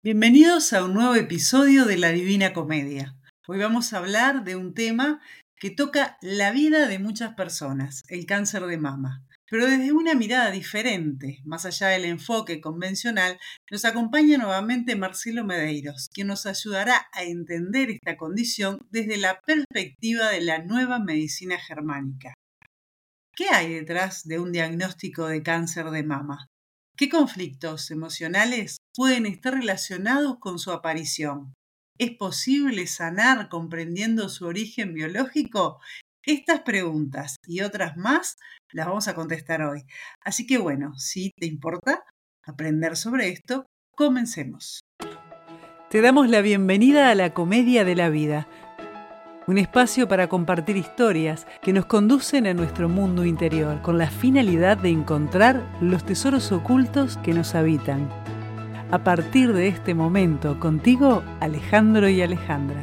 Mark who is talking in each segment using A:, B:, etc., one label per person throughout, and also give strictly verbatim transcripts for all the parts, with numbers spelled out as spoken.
A: Bienvenidos a un nuevo episodio de La Divina Comedia. Hoy vamos a hablar de un tema que toca la vida de muchas personas, el cáncer de mama. Pero desde una mirada diferente, más allá del enfoque convencional, nos acompaña nuevamente Marcelo Medeiros, quien nos ayudará a entender esta condición desde la perspectiva de la nueva medicina germánica. ¿Qué hay detrás de un diagnóstico de cáncer de mama? ¿Qué conflictos emocionales pueden estar relacionados con su aparición? ¿Es posible sanar comprendiendo su origen biológico? Estas preguntas y otras más las vamos a contestar hoy. Así que bueno, si te importa aprender sobre esto, comencemos. Te damos la bienvenida a la Comedia de la Vida, un espacio para compartir historias que nos conducen a nuestro mundo interior con la finalidad de encontrar los tesoros ocultos que nos habitan. A partir de este momento, contigo, Alejandro y Alejandra.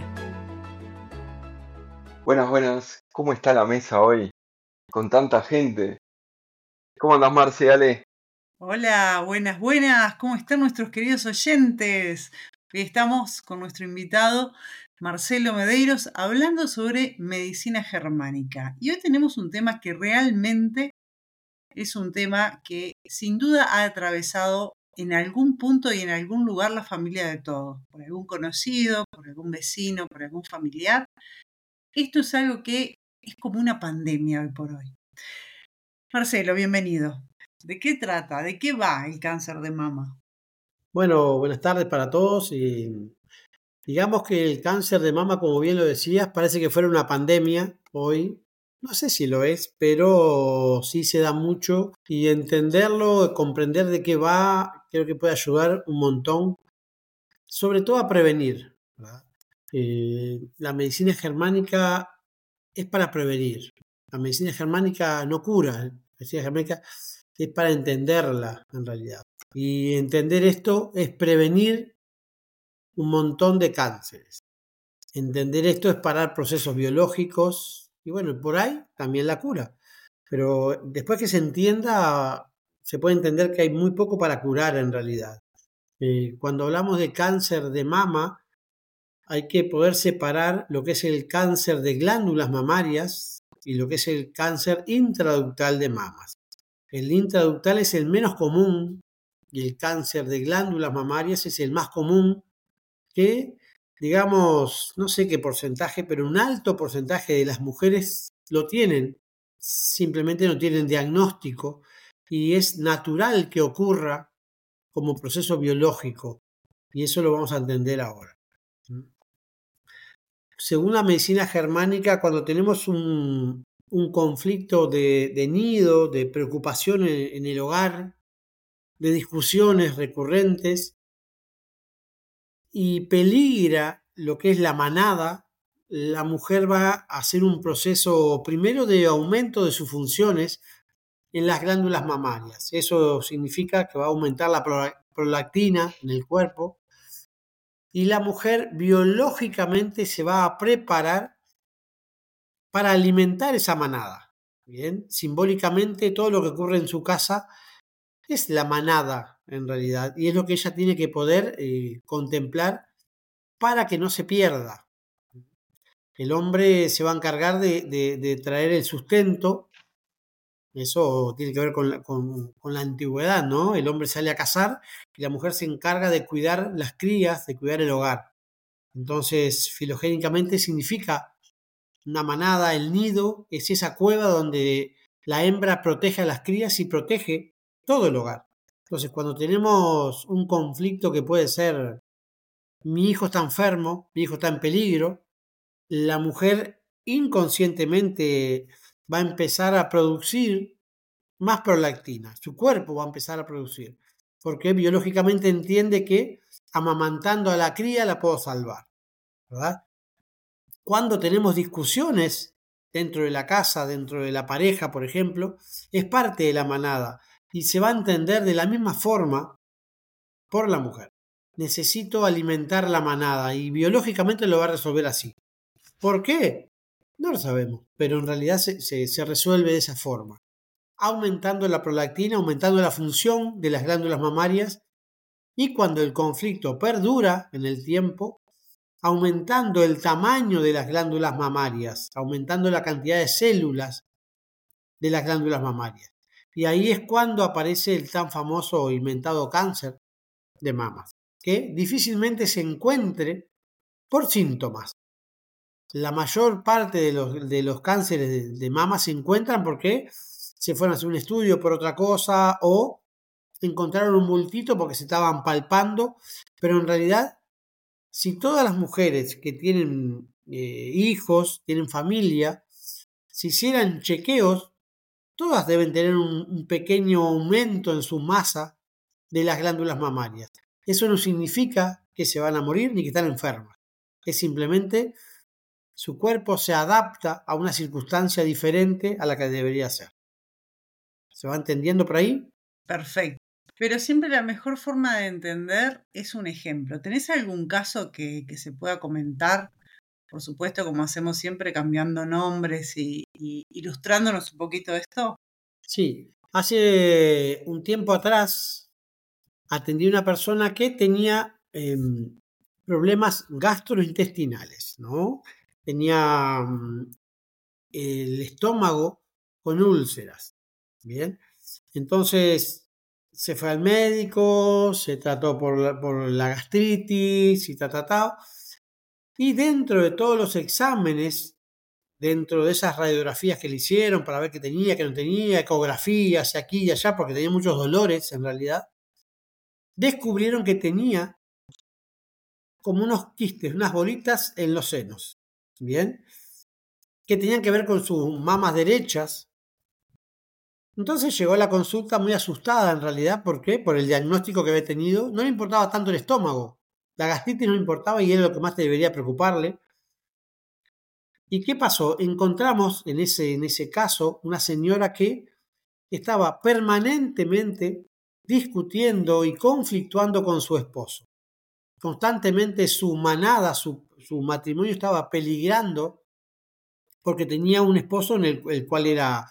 B: Buenas, buenas. ¿Cómo está la mesa hoy? Con tanta gente. ¿Cómo andás, Marce, Ale?
A: Hola, buenas, buenas. ¿Cómo están nuestros queridos oyentes? Hoy estamos con nuestro invitado Marcelo Medeiros hablando sobre medicina germánica. Y hoy tenemos un tema que realmente es un tema que sin duda ha atravesado en algún punto y en algún lugar la familia de todos, por algún conocido, por algún vecino, por algún familiar. Esto es algo que es como una pandemia hoy por hoy. Marcelo, bienvenido. ¿De qué trata? ¿De qué va el cáncer de mama?
C: Bueno, buenas tardes para todos. Y digamos que el cáncer de mama, como bien lo decías, parece que fuera una pandemia hoy. No sé si lo es, pero sí se da mucho y entenderlo, comprender de qué va, creo que puede ayudar un montón, sobre todo a prevenir, ¿verdad? Eh, la medicina germánica es para prevenir. La medicina germánica no cura, la medicina germánica es para entenderla en realidad. Y entender esto es prevenir un montón de cánceres. Entender esto es parar procesos biológicos y bueno, por ahí también la cura. Pero después que se entienda, se puede entender que hay muy poco para curar en realidad. Eh, cuando hablamos de cáncer de mama, hay que poder separar lo que es el cáncer de glándulas mamarias y lo que es el cáncer intraductal de mamas. El intraductal es el menos común y el cáncer de glándulas mamarias es el más común, que, digamos, no sé qué porcentaje, pero un alto porcentaje de las mujeres lo tienen, simplemente no tienen diagnóstico y es natural que ocurra como proceso biológico y eso lo vamos a entender ahora. Según la medicina germánica, cuando tenemos un, un conflicto de, de nido, de preocupación en, en el hogar, de discusiones recurrentes y peligra lo que es la manada, la mujer va a hacer un proceso primero de aumento de sus funciones en las glándulas mamarias. Eso significa que va a aumentar la prolactina en el cuerpo y la mujer biológicamente se va a preparar para alimentar esa manada. Bien, simbólicamente todo lo que ocurre en su casa es la manada en realidad y es lo que ella tiene que poder eh, contemplar para que no se pierda. El hombre se va a encargar de, de, de traer el sustento. Eso tiene que ver con la, con, con la antigüedad, ¿no? El hombre sale a cazar y la mujer se encarga de cuidar las crías, de cuidar el hogar. Entonces, filogénicamente significa una manada, el nido, es esa cueva donde la hembra protege a las crías y protege todo el hogar. Entonces, cuando tenemos un conflicto que puede ser mi hijo está enfermo, mi hijo está en peligro, la mujer inconscientemente va a empezar a producir más prolactina, su cuerpo va a empezar a producir, porque biológicamente entiende que amamantando a la cría la puedo salvar, ¿verdad? Cuando tenemos discusiones dentro de la casa, dentro de la pareja, por ejemplo, es parte de la manada y se va a entender de la misma forma por la mujer. Necesito alimentar la manada y biológicamente lo va a resolver así. ¿Por qué? No lo sabemos, pero en realidad se, se, se resuelve de esa forma. Aumentando la prolactina, aumentando la función de las glándulas mamarias y cuando el conflicto perdura en el tiempo, aumentando el tamaño de las glándulas mamarias, aumentando la cantidad de células de las glándulas mamarias. Y ahí es cuando aparece el tan famoso o inventado cáncer de mama, que difícilmente se encuentre por síntomas. La mayor parte de los, de los cánceres de, de mama se encuentran porque se fueron a hacer un estudio por otra cosa o encontraron un bultito porque se estaban palpando, pero en realidad, si todas las mujeres que tienen eh, hijos, tienen familia, si hicieran chequeos, todas deben tener un, un pequeño aumento en su masa de las glándulas mamarias. Eso no significa que se van a morir ni que están enfermas. Es simplemente su cuerpo se adapta a una circunstancia diferente a la que debería ser. ¿Se va entendiendo por ahí?
A: Perfecto. Pero siempre la mejor forma de entender es un ejemplo. ¿Tenés algún caso que, que se pueda comentar? Por supuesto, como hacemos siempre, cambiando nombres y, y ilustrándonos un poquito esto.
C: Sí. Hace un tiempo atrás atendí a una persona que tenía eh, problemas gastrointestinales, ¿no? Tenía um, el estómago con úlceras, ¿bien? Entonces se fue al médico, se trató por la, por la gastritis y ta, ta, ta. Y dentro de todos los exámenes, dentro de esas radiografías que le hicieron para ver qué tenía, qué no tenía, ecografías aquí y allá, porque tenía muchos dolores en realidad, descubrieron que tenía como unos quistes, unas bolitas en los senos, ¿bien? Que tenían que ver con sus mamas derechas. Entonces llegó a la consulta muy asustada en realidad, ¿por qué? Por el diagnóstico que había tenido. No le importaba tanto el estómago, la gastritis no le importaba y era lo que más te debería preocuparle. ¿Y qué pasó? Encontramos en ese, en ese caso una señora que estaba permanentemente discutiendo y conflictuando con su esposo. Constantemente su manada, su, su matrimonio estaba peligrando porque tenía un esposo en el, el cual era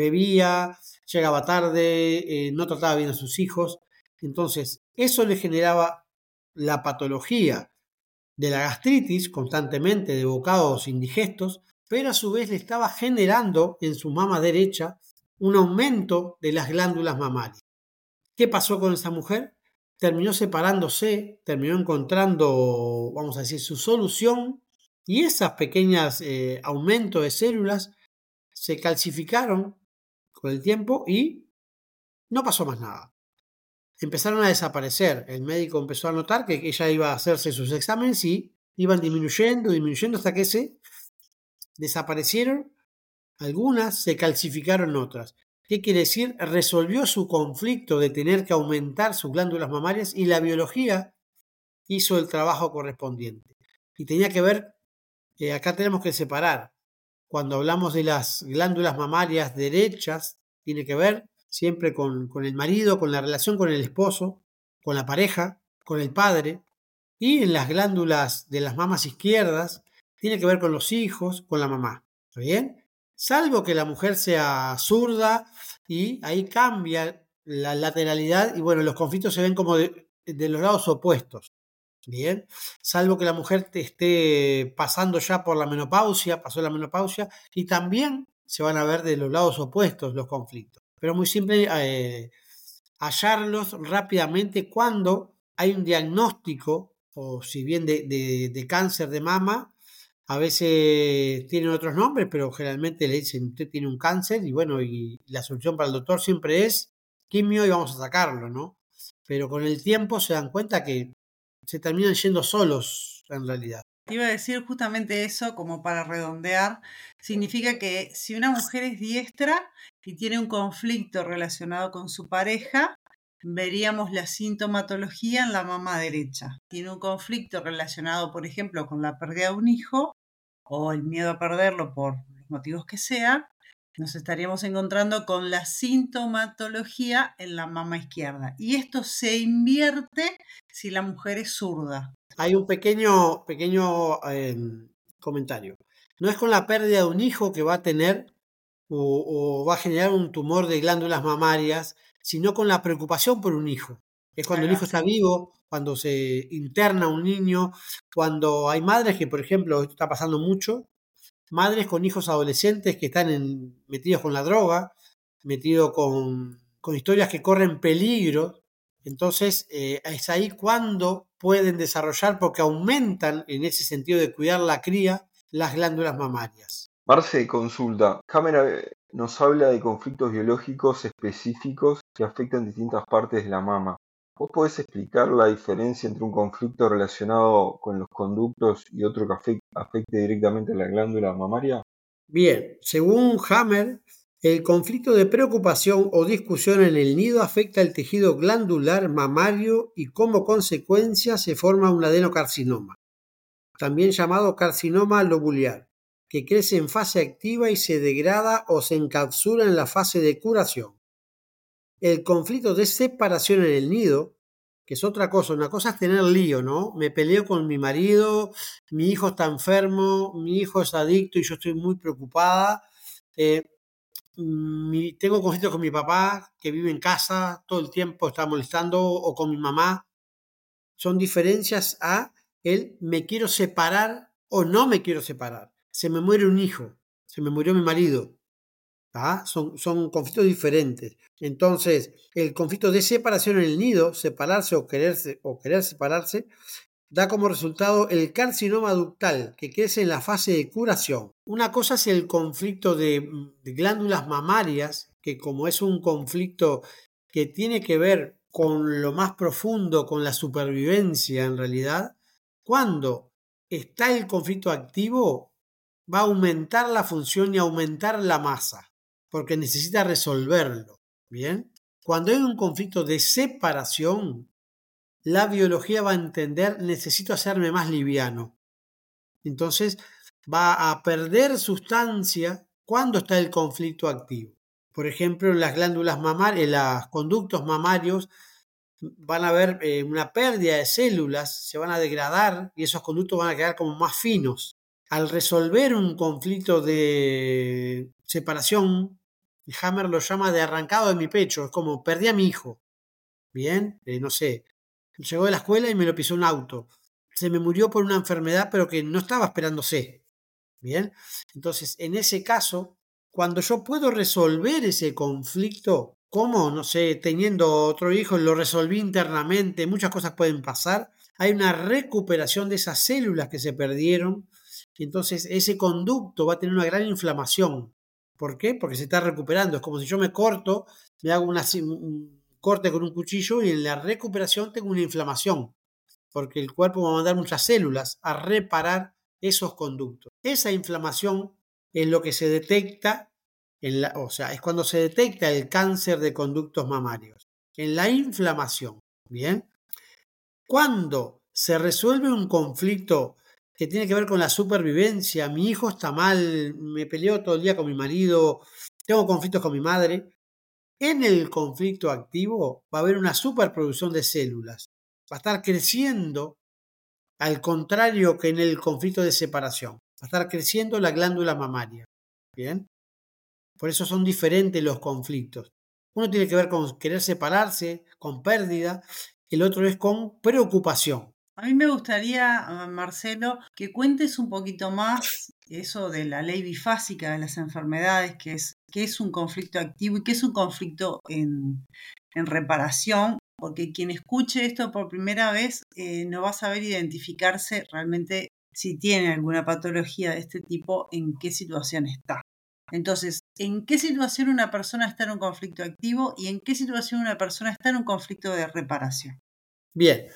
C: bebía, llegaba tarde, eh, no trataba bien a sus hijos. Entonces, eso le generaba la patología de la gastritis constantemente, de bocados indigestos, pero a su vez le estaba generando en su mama derecha un aumento de las glándulas mamarias. ¿Qué pasó con esa mujer? Terminó separándose, terminó encontrando, vamos a decir, su solución y esas pequeñas eh, aumentos de células se calcificaron con el tiempo y no pasó más nada. Empezaron a desaparecer. El médico empezó a notar que ella iba a hacerse sus exámenes y iban disminuyendo, disminuyendo hasta que se desaparecieron algunas, se calcificaron otras. ¿Qué quiere decir? Resolvió su conflicto de tener que aumentar sus glándulas mamarias y la biología hizo el trabajo correspondiente. Y tenía que ver, eh, acá tenemos que separar. Cuando hablamos de las glándulas mamarias derechas, tiene que ver siempre con, con el marido, con la relación con el esposo, con la pareja, con el padre. Y en las glándulas de las mamas izquierdas, tiene que ver con los hijos, con la mamá. ¿Está bien? Salvo que la mujer sea zurda y ahí cambia la lateralidad y bueno, los conflictos se ven como de, de los lados opuestos. Bien, salvo que la mujer te esté pasando ya por la menopausia, pasó la menopausia, y también se van a ver de los lados opuestos los conflictos. Pero muy simple eh, hallarlos rápidamente cuando hay un diagnóstico, o si bien de, de, de cáncer de mama, a veces tienen otros nombres, pero generalmente le dicen usted tiene un cáncer y bueno, y la solución para el doctor siempre es quimio y vamos a sacarlo, ¿no? Pero con el tiempo se dan cuenta que se terminan yendo solos en realidad.
A: Te iba a decir justamente eso, como para redondear, significa que si una mujer es diestra y tiene un conflicto relacionado con su pareja, veríamos la sintomatología en la mama derecha. Tiene un conflicto relacionado, por ejemplo, con la pérdida de un hijo o el miedo a perderlo por los motivos que sea, nos estaríamos encontrando con la sintomatología en la mama izquierda. Y esto se invierte si la mujer es zurda.
C: Hay un pequeño, pequeño eh, comentario. No es con la pérdida de un hijo que va a tener o, o va a generar un tumor de glándulas mamarias, sino con la preocupación por un hijo. Es cuando
A: Ahí
C: el
A: va,
C: hijo está
A: sí.
C: vivo, cuando se interna un niño, cuando hay madres que, por ejemplo, esto está pasando mucho, madres con hijos adolescentes que están en- metidos con la droga, metidos con, con historias que corren peligro. Entonces, eh, es ahí cuando pueden desarrollar, porque aumentan en ese sentido de cuidar la cría, las glándulas mamarias.
B: Marce, consulta. Cámara eh, nos habla de conflictos biológicos específicos que afectan distintas partes de la mama. ¿Vos podés explicar la diferencia entre un conflicto relacionado con los conductos y otro que afec- afecte directamente a la glándula mamaria?
C: Bien, según Hammer, el conflicto de preocupación o discusión en el nido afecta el tejido glandular mamario y como consecuencia se forma un adenocarcinoma, también llamado carcinoma lobular, que crece en fase activa y se degrada o se encapsula en la fase de curación. El conflicto de separación en el nido, que es otra cosa, una cosa es tener lío, ¿no? Me peleo con mi marido, mi hijo está enfermo, mi hijo es adicto y yo estoy muy preocupada. Eh, mi- tengo conflictos con mi papá, que vive en casa, todo el tiempo está molestando, o con mi mamá. Son diferencias a el me quiero separar o no me quiero separar. Se me muere un hijo, se me murió mi marido. ¿Ah? Son, son conflictos diferentes. Entonces, el conflicto de separación en el nido, separarse o quererse o querer separarse, da como resultado el carcinoma ductal, que crece en la fase de curación. Una cosa es el conflicto de, de glándulas mamarias, que como es un conflicto que tiene que ver con lo más profundo, con la supervivencia en realidad, cuando está el conflicto activo, va a aumentar la función y aumentar la masa, porque necesita resolverlo. ¿Bien? Cuando hay un conflicto de separación, la biología va a entender, necesito hacerme más liviano. Entonces va a perder sustancia cuando está el conflicto activo. Por ejemplo, en las glándulas mamarias, en los conductos mamarios, van a haber eh, una pérdida de células, se van a degradar y esos conductos van a quedar como más finos. Al resolver un conflicto de separación, Hammer lo llama de arrancado de mi pecho, es como perdí a mi hijo. Bien, eh, no sé, llegó de la escuela y me lo pisó un auto. Se me murió por una enfermedad, pero que no estaba esperándose. Bien, entonces en ese caso, cuando yo puedo resolver ese conflicto, ¿cómo? No sé, teniendo otro hijo, lo resolví internamente, muchas cosas pueden pasar. Hay una recuperación de esas células que se perdieron. Y entonces ese conducto va a tener una gran inflamación. ¿Por qué? Porque se está recuperando. Es como si yo me corto, me hago una, un corte con un cuchillo y en la recuperación tengo una inflamación, porque el cuerpo va a mandar muchas células a reparar esos conductos. Esa inflamación es lo que se detecta, en la, o sea, es cuando se detecta el cáncer de conductos mamarios, en la inflamación. Bien, cuando se resuelve un conflicto que tiene que ver con la supervivencia, mi hijo está mal, me peleo todo el día con mi marido, tengo conflictos con mi madre, en el conflicto activo va a haber una superproducción de células. Va a estar creciendo, al contrario que en el conflicto de separación. Va a estar creciendo la glándula mamaria. ¿Bien? Por eso son diferentes los conflictos. Uno tiene que ver con querer separarse, con pérdida. El otro es con preocupación.
A: A mí me gustaría, ah, Marcelo, que cuentes un poquito más eso de la ley bifásica de las enfermedades, que es, que es un conflicto activo y que es un conflicto en, en reparación, porque quien escuche esto por primera vez eh, no va a saber identificarse realmente si tiene alguna patología de este tipo, en qué situación está. Entonces, ¿en qué situación una persona está en un conflicto activo y en qué situación una persona está en un conflicto de reparación?
C: Bien,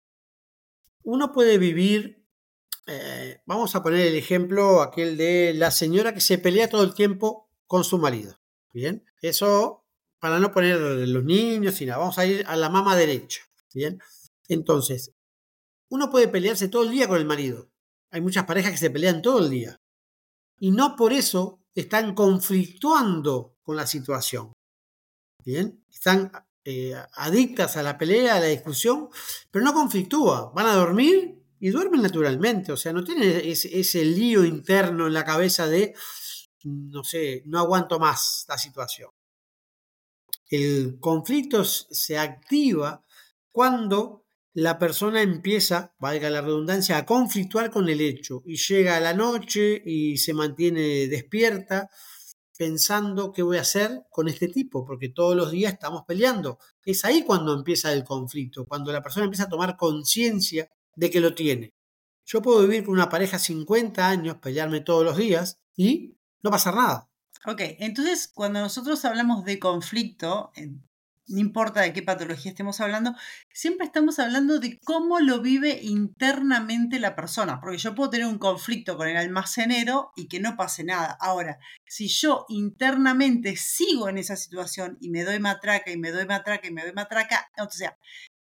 C: uno puede vivir, eh, vamos a poner el ejemplo aquel de la señora que se pelea todo el tiempo con su marido. Bien, eso para no poner los niños y nada, vamos a ir a la mama derecha. Bien, entonces, uno puede pelearse todo el día con el marido. Hay muchas parejas que se pelean todo el día. Y no por eso están conflictuando con la situación. Bien, están eh, adictas a la pelea, a la discusión, pero no conflictúan. Van a dormir y duermen naturalmente. O sea, no tienen ese, ese lío interno en la cabeza de, no sé, no aguanto más la situación. El conflicto se activa cuando la persona empieza, valga la redundancia, a conflictuar con el hecho y llega a la noche y se mantiene despierta pensando qué voy a hacer con este tipo, porque todos los días estamos peleando. Es ahí cuando empieza el conflicto, cuando la persona empieza a tomar conciencia de que lo tiene. Yo puedo vivir con una pareja cincuenta años, pelearme todos los días y no pasar nada.
A: Ok, entonces cuando nosotros hablamos de conflicto, no importa de qué patología estemos hablando, siempre estamos hablando de cómo lo vive internamente la persona, porque yo puedo tener un conflicto con el almacenero y que no pase nada. Ahora, si yo internamente sigo en esa situación y me doy matraca y me doy matraca y me doy matraca, o sea,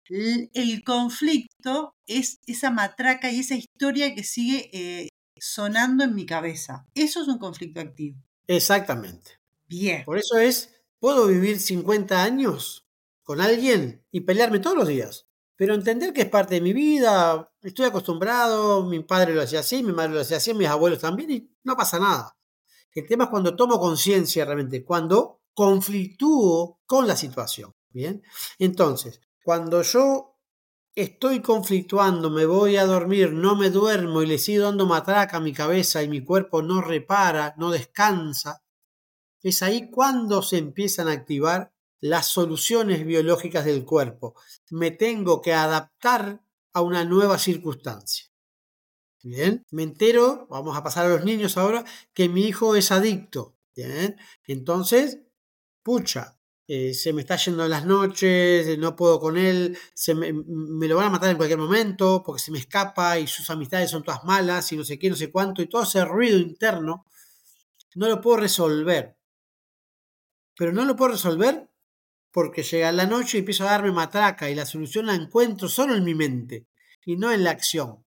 A: el conflicto es esa matraca y esa historia que sigue eh, sonando en mi cabeza. Eso es un conflicto activo.
C: Exactamente.
A: Bien.
C: Por eso es, puedo vivir cincuenta años con alguien y pelearme todos los días, pero entender que es parte de mi vida, estoy acostumbrado, mi padre lo hacía así, mi madre lo hacía así, mis abuelos también, y no pasa nada. El tema es cuando tomo conciencia realmente, cuando conflictúo con la situación. Bien, entonces, cuando yo estoy conflictuando, me voy a dormir, no me duermo y le sigo dando matraca a mi cabeza y mi cuerpo no repara, no descansa, es ahí cuando se empiezan a activar las soluciones biológicas del cuerpo. Me tengo que adaptar a una nueva circunstancia. Bien, me entero, vamos a pasar a los niños ahora, que mi hijo es adicto. Bien, entonces, pucha, eh, se me está yendo en las noches, no puedo con él, se me, me lo van a matar en cualquier momento porque se me escapa y sus amistades son todas malas y no sé qué, no sé cuánto, y todo ese ruido interno no lo puedo resolver. Pero no lo puedo resolver porque llega la noche y empiezo a darme matraca y la solución la encuentro solo en mi mente y no en la acción.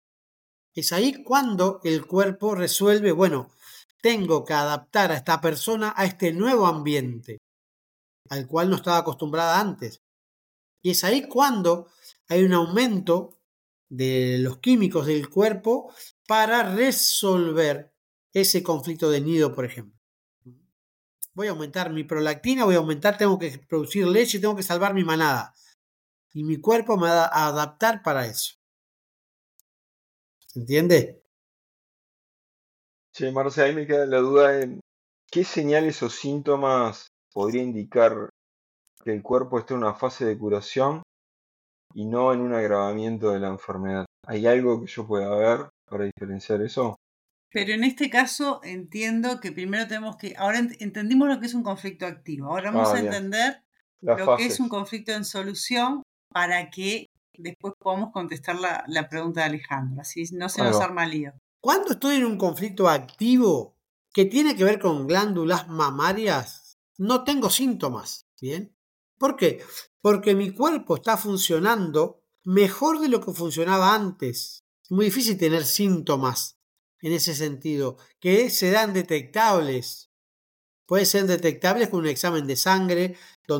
C: Es ahí cuando el cuerpo resuelve, bueno, tengo que adaptar a esta persona a este nuevo ambiente al cual no estaba acostumbrada antes. Y es ahí cuando hay un aumento de los químicos del cuerpo para resolver ese conflicto de nido, por ejemplo. Voy a aumentar mi prolactina, voy a aumentar, tengo que producir leche, tengo que salvar mi manada. Y mi cuerpo me va a adaptar para eso. ¿Se entiende?
B: Sí, Marce, ahí me queda la duda en qué señales o síntomas podría indicar que el cuerpo está en una fase de curación y no en un agravamiento de la enfermedad. ¿Hay algo que yo pueda ver para diferenciar eso?
A: Pero en este caso entiendo que primero tenemos que, ahora ent- entendimos lo que es un conflicto activo, ahora vamos
B: Ah,
A: a
B: bien.
A: entender
B: Las
A: lo que es un
B: fases.
A: conflicto en solución para que después podamos contestar la, la pregunta de Alejandro, así no se
B: Ahí
A: nos
B: va.
A: arma lío.
C: Cuando estoy en un conflicto activo que tiene que ver con glándulas mamarias, no tengo síntomas. ¿Bien? ¿Por qué? Porque mi cuerpo está funcionando mejor de lo que funcionaba antes. Es muy difícil tener síntomas en ese sentido, que se dan detectables. Pueden ser detectables con un examen de sangre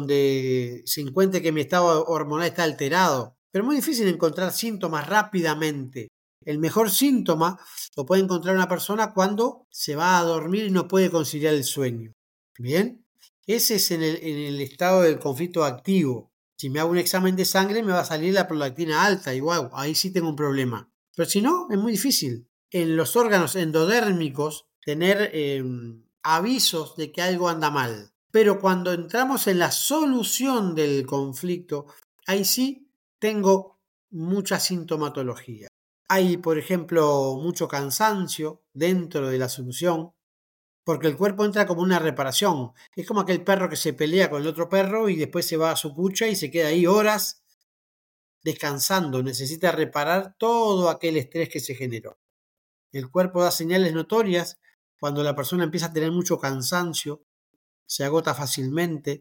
C: donde se encuentre que mi estado hormonal está alterado. Pero es muy difícil encontrar síntomas rápidamente. El mejor síntoma lo puede encontrar una persona cuando se va a dormir y no puede conciliar el sueño. ¿Bien? Ese es en el, en el estado del conflicto activo. Si me hago un examen de sangre me va a salir la prolactina alta y wow, ahí sí tengo un problema. Pero si no, es muy difícil. En los órganos endodérmicos tener eh, avisos de que algo anda mal. Pero cuando entramos en la solución del conflicto, ahí sí tengo mucha sintomatología. Hay, por ejemplo, mucho cansancio dentro de la solución, porque el cuerpo entra como una reparación. Es como aquel perro que se pelea con el otro perro y después se va a su cucha y se queda ahí horas descansando. Necesita reparar todo aquel estrés que se generó. El cuerpo da señales notorias cuando la persona empieza a tener mucho cansancio, se agota fácilmente,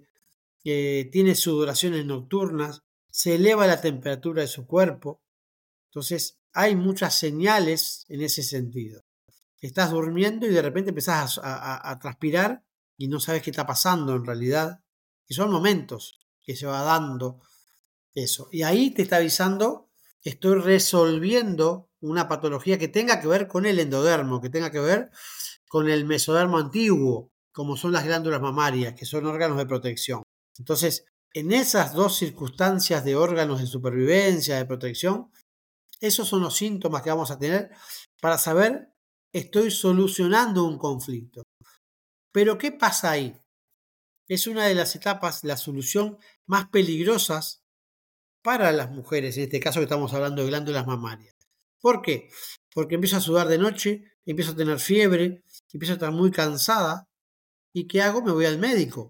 C: eh, tiene sudoraciones nocturnas, se eleva la temperatura de su cuerpo. Entonces, hay muchas señales en ese sentido. Estás durmiendo y de repente empezás a, a, a transpirar y no sabes qué está pasando en realidad. Y son momentos que se va dando eso. Y ahí te está avisando, estoy resolviendo una patología que tenga que ver con el endodermo, que tenga que ver con el mesodermo antiguo, como son las glándulas mamarias, que son órganos de protección. Entonces, en esas dos circunstancias de órganos de supervivencia, de protección, esos son los síntomas que vamos a tener para saber estoy solucionando un conflicto. Pero ¿qué pasa ahí? Es una de las etapas, la solución más peligrosas para las mujeres, en este caso que estamos hablando de glándulas mamarias. ¿Por qué? Porque empiezo a sudar de noche, empiezo a tener fiebre, empiezo a estar muy cansada. ¿Y qué hago? Me voy al médico.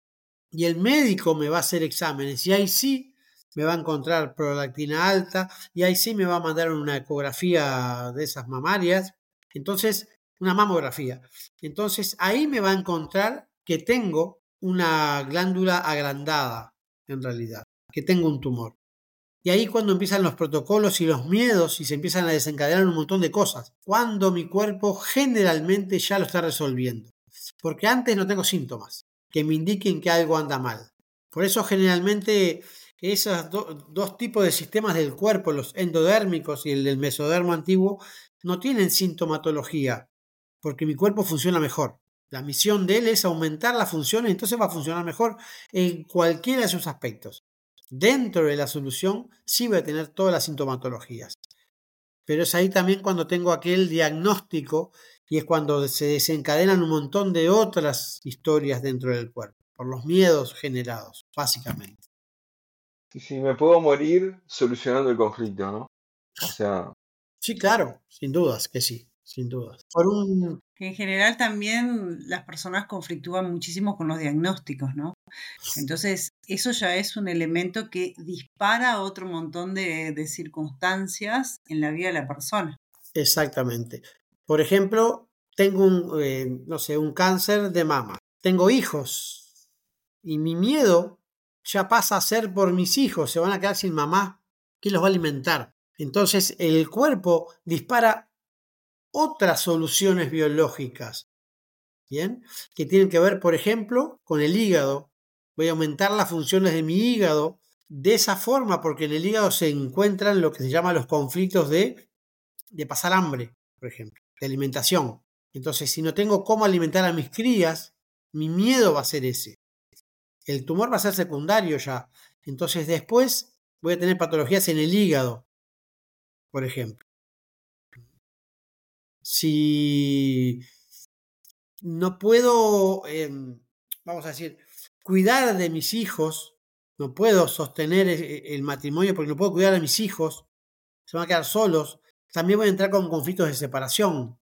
C: Y el médico me va a hacer exámenes y ahí sí me va a encontrar prolactina alta y ahí sí me va a mandar una ecografía de esas mamarias. Entonces, una mamografía. Entonces, ahí me va a encontrar que tengo una glándula agrandada, en realidad, que tengo un tumor. Y ahí cuando empiezan los protocolos y los miedos y se empiezan a desencadenar un montón de cosas, cuando mi cuerpo generalmente ya lo está resolviendo. Porque antes no tengo síntomas que me indiquen que algo anda mal. Por eso generalmente esos do, dos tipos de sistemas del cuerpo, los endodérmicos y el del mesodermo antiguo, no tienen sintomatología, porque mi cuerpo funciona mejor. La misión de él es aumentar la función y entonces va a funcionar mejor en cualquiera de sus aspectos. Dentro de la solución sí voy a tener todas las sintomatologías. Pero es ahí también cuando tengo aquel diagnóstico y es cuando se desencadenan un montón de otras historias dentro del cuerpo, por los miedos generados, básicamente.
B: Sí, sí, me puedo morir solucionando el conflicto, ¿no? O sea,
C: Sí, claro, sin dudas que sí, sin dudas. Por un...
A: En general también las personas conflictúan muchísimo con los diagnósticos, ¿no? Entonces, eso ya es un elemento que dispara otro montón de, de circunstancias en la vida de la persona.
C: Exactamente. Por ejemplo, tengo un, eh, no sé, un cáncer de mama. Tengo hijos y mi miedo ya pasa a ser por mis hijos. Se van a quedar sin mamá. ¿Quién los va a alimentar? Entonces, el cuerpo dispara otras soluciones biológicas, ¿bien? Que tienen que ver, por ejemplo, con el hígado. Voy a aumentar las funciones de mi hígado de esa forma, porque en el hígado se encuentran lo que se llama los conflictos de, de pasar hambre, por ejemplo, de alimentación. Entonces, si no tengo cómo alimentar a mis crías, mi miedo va a ser ese. El tumor va a ser secundario ya. Entonces, después voy a tener patologías en el hígado, por ejemplo. Si no puedo, eh, vamos a decir, cuidar de mis hijos, no puedo sostener el matrimonio porque no puedo cuidar de mis hijos, se van a quedar solos, también voy a entrar con conflictos de separación.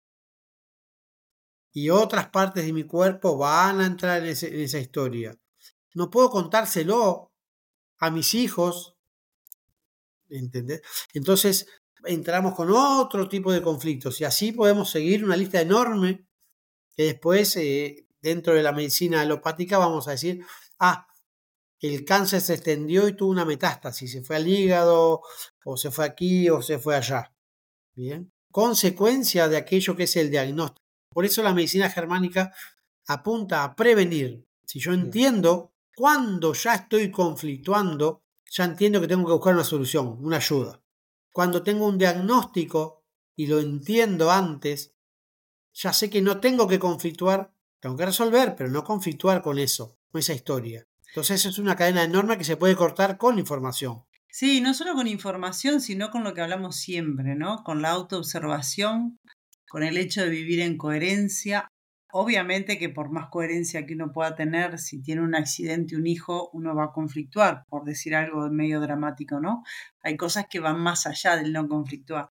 C: Y otras partes de mi cuerpo van a entrar en, ese, en esa historia. No puedo contárselo a mis hijos, ¿entendés? Entonces entramos con otro tipo de conflictos y así podemos seguir una lista enorme que después, eh, dentro de la medicina alopática, vamos a decir, ah, el cáncer se extendió y tuvo una metástasis, se fue al hígado, o se fue aquí, o se fue allá. Bien. Consecuencia de aquello que es el diagnóstico. Por eso la medicina germánica apunta a prevenir. Si yo entiendo cuando ya estoy conflictuando, ya entiendo que tengo que buscar una solución, una ayuda. Cuando tengo un diagnóstico y lo entiendo antes, ya sé que no tengo que conflictuar, tengo que resolver, pero no conflictuar con eso, con esa historia. Entonces es una cadena enorme que se puede cortar con información.
A: Sí, no solo con información, sino con lo que hablamos siempre, ¿no? Con la autoobservación, con el hecho de vivir en coherencia. Obviamente que por más coherencia que uno pueda tener, si tiene un accidente, un hijo, uno va a conflictuar, por decir algo medio dramático, ¿no? Hay cosas que van más allá del no conflictuar.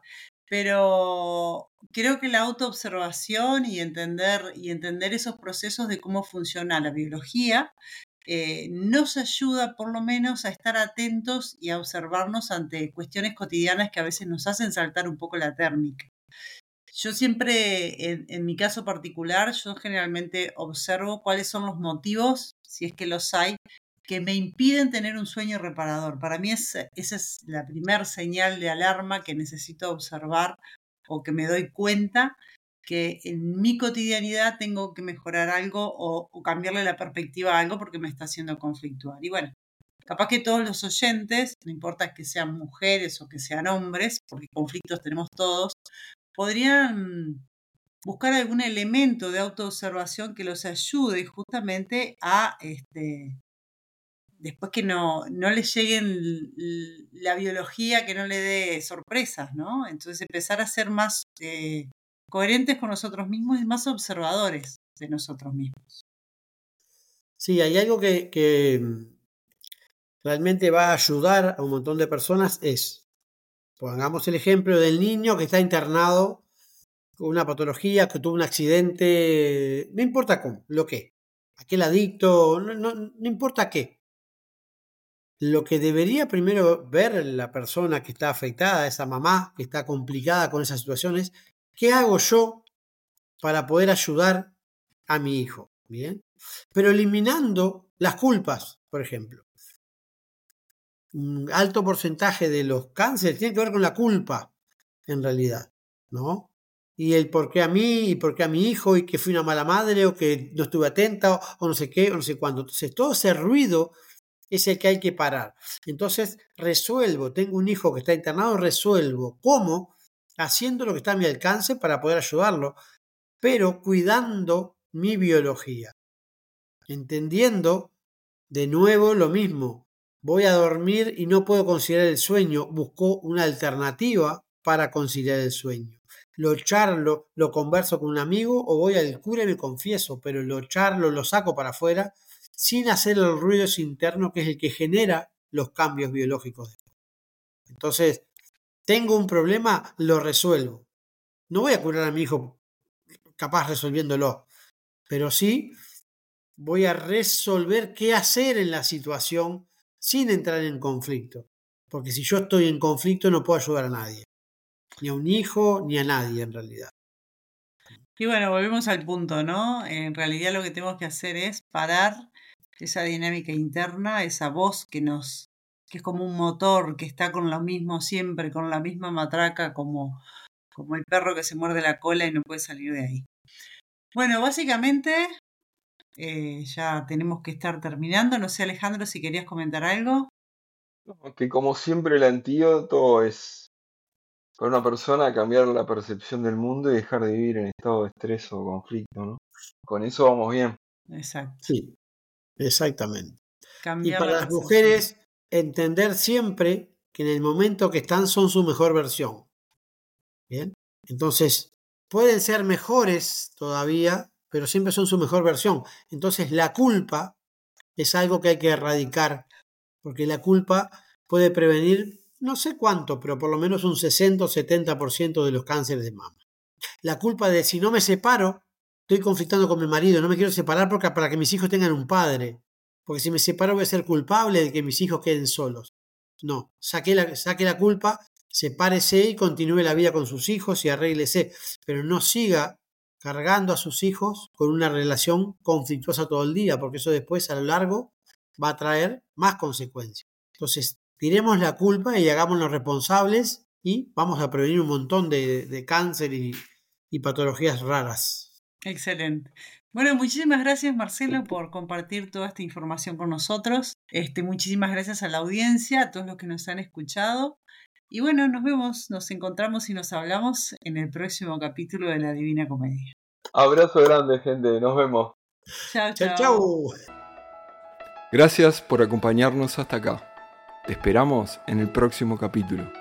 A: Pero creo que la autoobservación y entender, y entender esos procesos de cómo funciona la biología eh, nos ayuda por lo menos a estar atentos y a observarnos ante cuestiones cotidianas que a veces nos hacen saltar un poco la térmica. Yo siempre, en, en mi caso particular, yo generalmente observo cuáles son los motivos, si es que los hay, que me impiden tener un sueño reparador. Para mí es, esa es la primer señal de alarma que necesito observar o que me doy cuenta que en mi cotidianidad tengo que mejorar algo o, o cambiarle la perspectiva a algo porque me está haciendo conflictuar. Y bueno, capaz que todos los oyentes, no importa que sean mujeres o que sean hombres, porque conflictos tenemos todos, podrían buscar algún elemento de autoobservación que los ayude justamente a este, después que no, no les lleguen la biología, que no le dé sorpresas, ¿no? Entonces empezar a ser más eh, coherentes con nosotros mismos y más observadores de nosotros mismos.
C: Sí, hay algo que, que realmente va a ayudar a un montón de personas, es, pongamos el ejemplo del niño que está internado con una patología, que tuvo un accidente, no importa cómo, lo que, aquel adicto, no, no, no importa qué. Lo que debería primero ver la persona que está afectada, esa mamá que está complicada con esas situaciones, ¿qué hago yo para poder ayudar a mi hijo? ¿Bien? Pero eliminando las culpas, por ejemplo. Un alto porcentaje de los cánceres tiene que ver con la culpa, en realidad, ¿no? Y el por qué a mí, y por qué a mi hijo, y que fui una mala madre, o que no estuve atenta, o, o no sé qué, o no sé cuándo. Entonces, todo ese ruido es el que hay que parar. Entonces, resuelvo, tengo un hijo que está internado, resuelvo. ¿Cómo? Haciendo lo que está a mi alcance para poder ayudarlo, pero cuidando mi biología. Entendiendo, de nuevo, lo mismo. Voy a dormir y no puedo conciliar el sueño. Busco una alternativa para conciliar el sueño. Lo charlo, lo converso con un amigo o voy al cura y me confieso, pero lo charlo, lo saco para afuera sin hacer el ruido interno que es el que genera los cambios biológicos. Entonces, tengo un problema, lo resuelvo. No voy a curar a mi hijo capaz resolviéndolo, pero sí voy a resolver qué hacer en la situación sin entrar en conflicto. Porque si yo estoy en conflicto no puedo ayudar a nadie. Ni a un hijo, ni a nadie en realidad.
A: Y bueno, volvemos al punto, ¿no? En realidad lo que tenemos que hacer es parar esa dinámica interna, esa voz que nos, que es como un motor, que está con lo mismo siempre, con la misma matraca, como, como el perro que se muerde la cola y no puede salir de ahí. Bueno, básicamente eh, ya tenemos que estar terminando. No sé, Alejandro, si querías comentar algo.
B: Que como siempre el antídoto es para una persona cambiar la percepción del mundo y dejar de vivir en estado de estrés o conflicto, ¿no? Con eso vamos bien.
A: Exacto.
C: Sí, exactamente.
A: Cambiar
C: y para
A: la
C: las
A: percepción.
C: mujeres, entender siempre que en el momento que están son su mejor versión. Bien, entonces pueden ser mejores todavía, pero siempre son su mejor versión. Entonces la culpa es algo que hay que erradicar, porque la culpa puede prevenir, no sé cuánto, pero por lo menos un sesenta o setenta por ciento de los cánceres de mama. La culpa de si no me separo, estoy conflictando con mi marido, no me quiero separar porque, para que mis hijos tengan un padre, porque si me separo voy a ser culpable de que mis hijos queden solos. No, saque la, saque la culpa, sepárese y continúe la vida con sus hijos y arréglese, pero no siga cargando a sus hijos con una relación conflictuosa todo el día, porque eso después a lo largo va a traer más consecuencias. Entonces, tiremos la culpa y hagámonos responsables y vamos a prevenir un montón de, de cáncer y, y patologías raras.
A: Excelente. Bueno, muchísimas gracias, Marcelo, por compartir toda esta información con nosotros. Este, muchísimas gracias a la audiencia, a todos los que nos han escuchado. Y bueno, nos vemos, nos encontramos y nos hablamos en el próximo capítulo de La Divina Comedia.
B: Abrazo grande, gente. Nos vemos.
A: Chao,
C: Chau,
A: chao.
C: chau.
B: Gracias por acompañarnos hasta acá. Te esperamos en el próximo capítulo.